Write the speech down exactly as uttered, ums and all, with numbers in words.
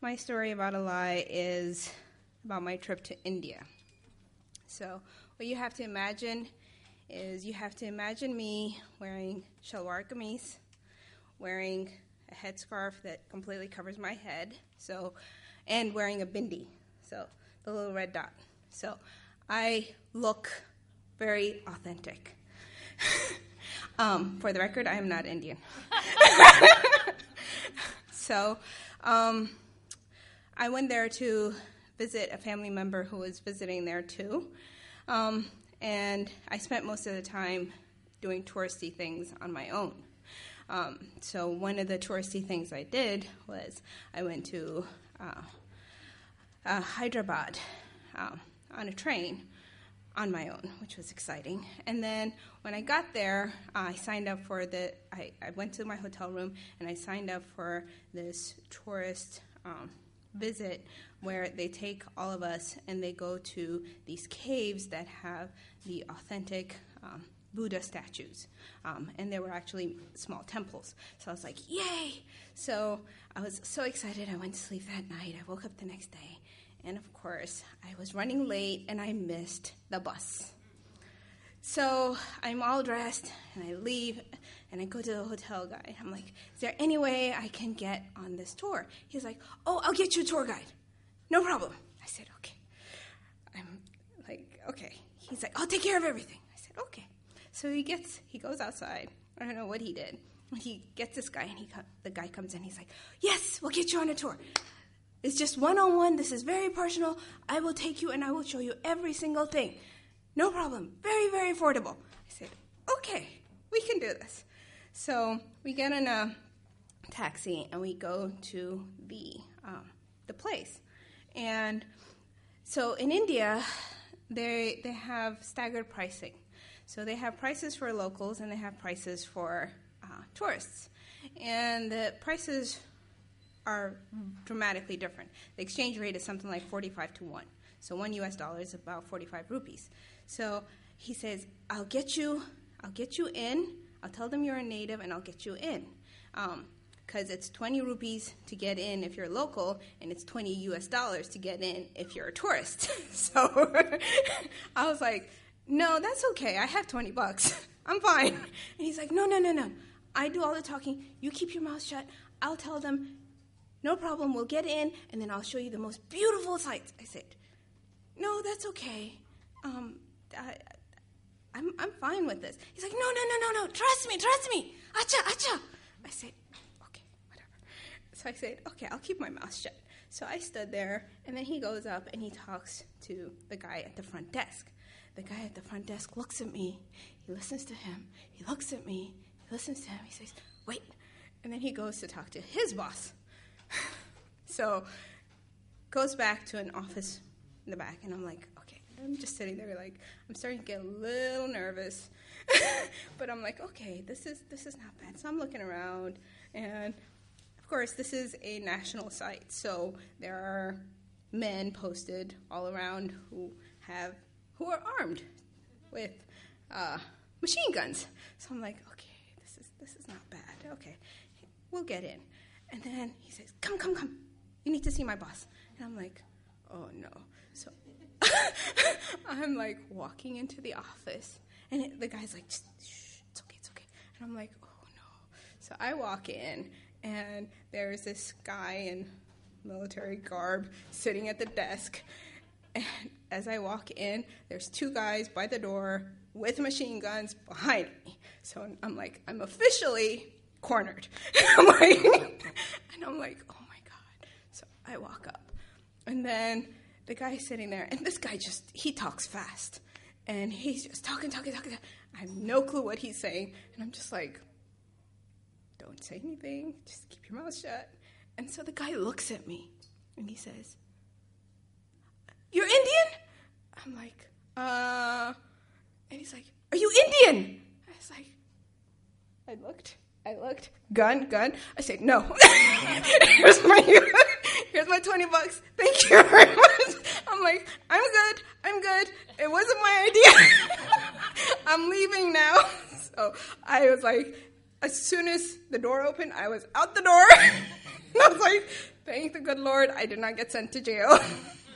my story about a lie is about my trip to India. So what you have to imagine is you have to imagine me wearing shalwar kameez, wearing a headscarf that completely covers my head, so, and wearing a bindi, so the little red dot. So I look very authentic. um, for the record, I am not Indian. So um, I went there to visit a family member who was visiting there too. Um, and I spent most of the time doing touristy things on my own. Um, so one of the touristy things I did was I went to uh, uh, Hyderabad um, on a train on my own, which was exciting. And then when I got there, uh, I signed up for the, I, I went to my hotel room and I signed up for this tourist um, visit where they take all of us and they go to these caves that have the authentic um, Buddha statues. Um, and there were actually small temples. So I was like, yay! So I was so excited. I went to sleep that night. I woke up the next day. And, of course, I was running late, and I missed the bus. So I'm all dressed, and I leave, and I go to the hotel guy. I'm like, is there any way I can get on this tour? He's like, oh, I'll get you a tour guide. No problem. I said, okay. I'm like, okay. He's like, I'll take care of everything. I said, okay. So he gets, he goes outside. I don't know what he did. He gets this guy, and he the guy comes in. He's like, yes, we'll get you on a tour. It's just one-on-one. This is very personal. I will take you and I will show you every single thing. No problem. Very, very affordable. I said, okay, we can do this. So we get in a taxi and we go to the um, the place. And so in India, they they have staggered pricing. So they have prices for locals and they have prices for uh, tourists. And the prices are dramatically different. The exchange rate is something like forty-five to one. So one U S dollar is about forty-five rupees. So he says, I'll get you, I'll get you in. I'll tell them you're a native and I'll get you in. Because um, it's twenty rupees to get in if you're local, and it's twenty U S dollars to get in if you're a tourist. So I was like, no, that's okay. I have twenty bucks. I'm fine. And he's like, no, no, no, no. I do all the talking. You keep your mouth shut. I'll tell them, no problem, we'll get in, and then I'll show you the most beautiful sights. I said, no, that's okay. Um, I, I'm I'm fine with this. He's like, no, no, no, no, no, trust me, trust me. Acha, acha. I said, okay, whatever. So I said, okay, I'll keep my mouth shut. So I stood there, and then he goes up, and he talks to the guy at the front desk. The guy at the front desk looks at me. He listens to him. He looks at me. He listens to him. He says, wait. And then he goes to talk to his boss. So goes back to an office in the back, and I'm like, okay, I'm just sitting there like, I'm starting to get a little nervous. But I'm like, okay, this is this is not bad. So I'm looking around, and of course, this is a national site, so there are men posted all around who have who are armed with uh, machine guns. So I'm like, okay, this is this is not bad. Okay, we'll get in. And then he says, come, come, come. You need to see my boss. And I'm like, oh, no. So I'm, like, walking into the office. And it, the guy's like, shh, it's okay, it's okay. And I'm like, oh, no. So I walk in, and there's this guy in military garb sitting at the desk. And as I walk in, there's two guys by the door with machine guns behind me. So I'm like, I'm officially cornered. I'm like, and I'm like, oh my God. So I walk up, and then the guy's sitting there, and this guy just, he talks fast, and he's just talking, talking, talking. I have no clue what he's saying, and I'm just like, don't say anything, just keep your mouth shut. And so the guy looks at me, and he says, you're Indian? I'm like, uh, and he's like, are you Indian? I was like, I looked. I looked, gun, gun. I said, no. here's my here's my twenty bucks. Thank you very much. I'm like, I'm good. I'm good. It wasn't my idea. I'm leaving now. So I was like, as soon as the door opened, I was out the door. And I was like, Thank the good Lord, I did not get sent to jail.